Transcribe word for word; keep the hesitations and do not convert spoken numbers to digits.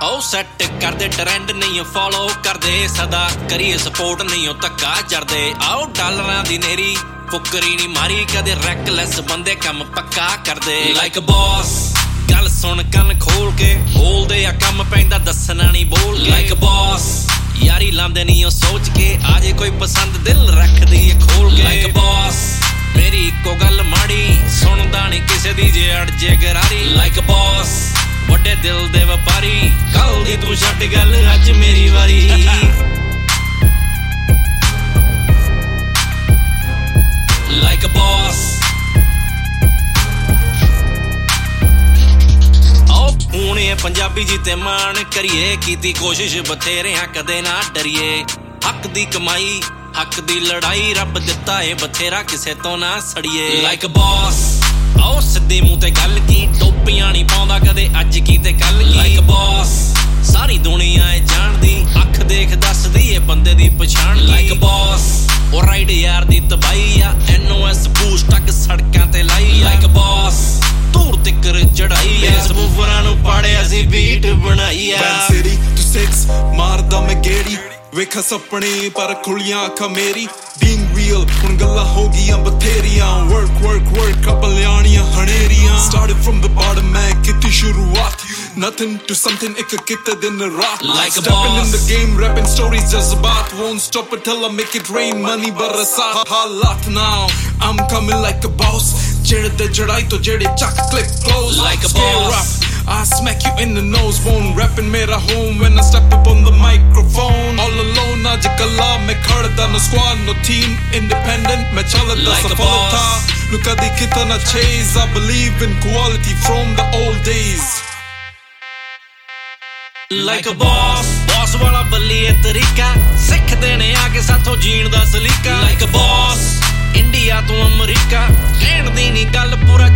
ਉਹ ਸੈੱਟ ਕਰਦੇ ਟ੍ਰੈਂਡ ਨਹੀਂ ਫੋਲੋ ਕਰਦੇ ਸਦਾ ਕਰੀਏ ਸਪੋਰਟ ਨਹੀਂ ਉਹ ਧੱਕਾ ਜਰਦੇ ਆਓ ਡਾਲਰਾਂ ਦੀ ਨੇਰੀ ਫੁਕਰੀ ਨਹੀਂ ਮਾਰੀ ਕਦੇ ਰੈਕਲੈਸ ਬੰਦੇ ਕੰਮ ਪੱਕਾ ਕਰਦੇ ਲਾਈਕ ਬੌਸ ਗੱਲ ਸੁਣ ਕੰਨ ਖੋਲ ਕੇ ਬੋਲਦੇ ਆ ਕੰਮ ਪੈਂਦਾ ਦੱਸਣਾ ਨਹੀਂ ਬੋਲ ਕੇ ਲਾਈਕ ਬੌਸ ਯਾਰੀ ਲਾਂਦੇ ਨਹੀਂ ਉਹ ਸੋਚ ਕੇ ਆ ਜੇ ਕੋਈ ਪਸੰਦ ਦਿਲ ਰੱਖਦੀ ਏ ਖੋਲ ਕੇ ਲਾਈਕ ਬੌਸ ਮੇਰੀ ਇੱਕੋ ਗੱਲ ਮਾੜੀ ਸੁਣਦਾ ਨਹੀਂ ਕਿਸੇ ਦੀ ਜੇ ਅੜ ਜੇ ਗਰਾਰੀ ਲਾਈਕ ਬੌਸ ਵੱਡੇ ਦਿਲ ਦੇ ਵਪਾਰੀ ਕੱਲ ਦੀ ਤੂੰ ਛੱਡ ਗੱਲ ਅੱਜ ਮੇਰੀ ਵਾਰੀ ਲਾਈਕ ਅ ਬੌਸ ਆਓ ਹੁਣ ਇਹ ਪੰਜਾਬੀ ਜੀ ਤੇ ਮਾਣ ਕਰੀਏ ਕੀਤੀ ਕੋਸ਼ਿਸ਼ ਬਥੇਰਿਆਂ ਕਦੇ ਨਾ ਡਰੀਏ ਹੱਕ ਦੀ ਕਮਾਈ ਹੱਕ ਦੀ ਲੜਾਈ ਰੱਬ ਦਿੱਤਾ ਏ ਬਥੇਰਾ ਕਿਸੇ ਤੋਂ ਨਾ ਸੜੀਏ ਲਾਈਕ ਅ ਬੌਸ ਆਓ ਸਿੱਧੇ ਮੂੰਹ ਤੇ ਗੱਲ ਕੀ ਟੋਪੀਆਂ ਨਹੀਂ ਪਾਉਂਦਾ ਕਦੇ ਅੱਜ ਕੀ ਤੇ ਕੱਲ ਕੀ ਲਾਈਕ ਅ ਬੌਸ ਸਾਰੀ ਦੁਨੀਆ ਏ ਜਾਣਦੀ ਅੱਖ ਦੇਖ ਦੱਸਦੀ ਏ ਬੰਦੇ ਦੀ ਪਛਾਣ ਲਾਈਕ ਅ ਬੌਸ ਉਹ ਰਾਈਡ ਯਾਰ ਦੀ ਤਬਾਈ ਆ ਐਨ ਓ ਐਸ ਬੂਸਟ ਤੱਕ ਸੜਕਾਂ ਤੇ ਲਾਈ ਲਾਈਕ ਅ ਬੌਸ ਧੂੜ ਤਿੱਕਰ ਚੜਾਈ ਆ ਸਬੂਫਰਾਂ ਨੂੰ ਪਾੜਿਆ ਸੀ ਬੀਟ ਬਣਾਈ ਆ ਬੈਨ ਸਿਟੀ ਟੂ ਸਿਕਸ ਮਾਰਦਾ ਮੈਂ ਗੇੜੀ ਵੇਖਾ ਸੁਪਨੇ ਪਰ ਖੁੱਲੀਆਂ ਅੱਖਾਂ ਮੇਰੀ being real ਹੁਣ ਗੱਲਾਂ ਹੋ ਗਈਆਂ ਬਥੇਰੀਆਂ work work work up ਲਿਆਣੀਆਂ ਹਨੇਰੀਆਂ started from the bottom ਮੈਂ ਕੀਤੀ ਸ਼ੁਰੂਆਤ nothing to something ਇੱਕ ਕਿਤੇ ਦਿਨ ਰਾਤ like a stepping boss in the game rapping stories jazbat won't stop until I make it rain money barasat halat now I'm coming like a boss ਜਿਹੜੇ ਤੇ ਚੜਾਈ ਤੋਂ ਜਿਹੜੇ ਚੱਕ click close like a boss I smack you in the nose phone rapping mera home when I step up on the microphone all alone ਅੱਜ ਕੱਲਾ ਮੈਂ ਖੜਦਾ no squad no team independent ਮੈਂ ਚੱਲਦਾ ਸਫਲਤਾ ਨੂੰ ਕਦੀ ਕਿਤੇ ਨਾ chase I believe in quality from the old days like a boss boss ਵਾਲਾ ਬੱਲੀਏ ਤਰੀਕਾ ਸਿੱਖਦੇ ਨੇ ਆ ਕੇ ਸਾਥੋਂ ਜੀਣ ਦਾ ਸਲੀਕਾ like a boss ਇੰਡੀਆ ਤੋਂ ਅਮਰੀਕਾ ਕਹਿਣ ਦੀ ਨਹੀਂ ਗੱਲ ਪੂਰਾ